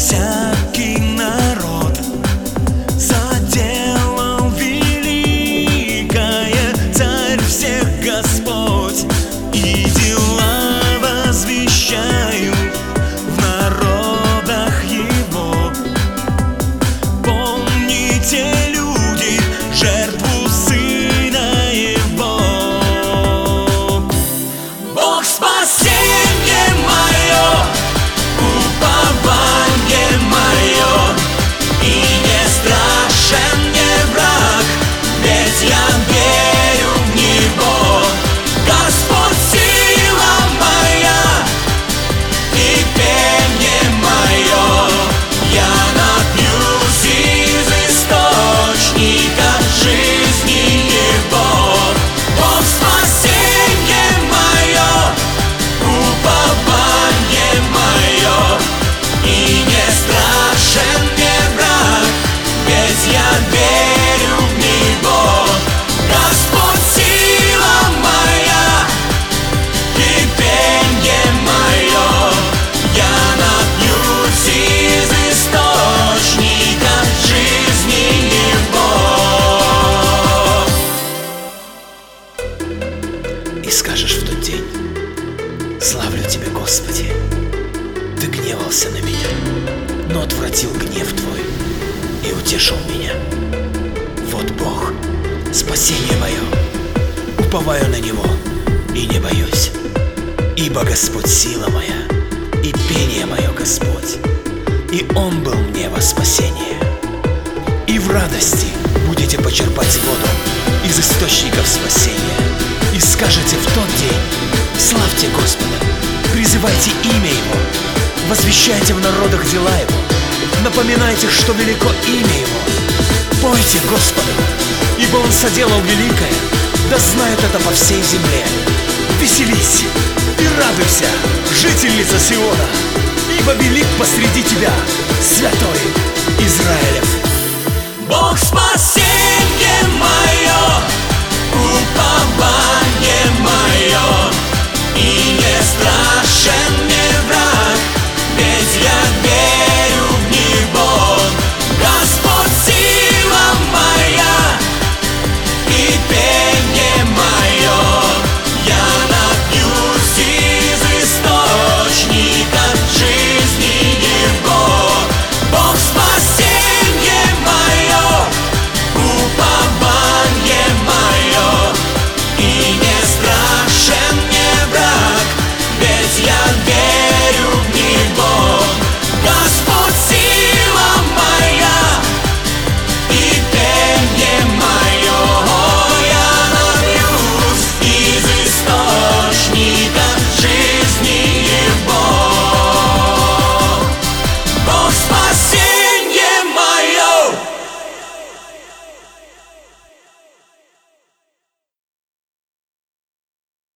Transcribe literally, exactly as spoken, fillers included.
всякий народ заделал великое, Царь всех Господь, и дела возвещаю в народах Его. Помните, люди, жертву Сына Его. Бог спасение мое, упование мое, и не страшен мне враг, ведь я верю в Него. Господь сила моя и пение мое, я напьюсь из источника жизни Его. Бог спасение мое, упование мое, и не страшен мне враг, ведь я верю в Него. Господь сила моя и пение мое, я напьюсь из источника жизни Его. И скажешь в тот день: славлю Тебя, Господи, Ты гневался на меня, но отвратил гнев Твой и утешил меня. Вот Бог, спасение мое, уповаю на Него и не боюсь, ибо Господь сила моя и пение мое, Господь, и Он был мне во спасение. И в радости будете почерпать воду из источников спасения, и скажете в тот день: славьте Господа, призывайте имя Его, возвещайте в народах дела Его, напоминайте, что велико имя Его. Пойте Господу, ибо Он соделал великое, да знает это по всей земле. Веселись и радуйся, жительница Сиона, ибо велик посреди тебя святой Израилев. Бог спас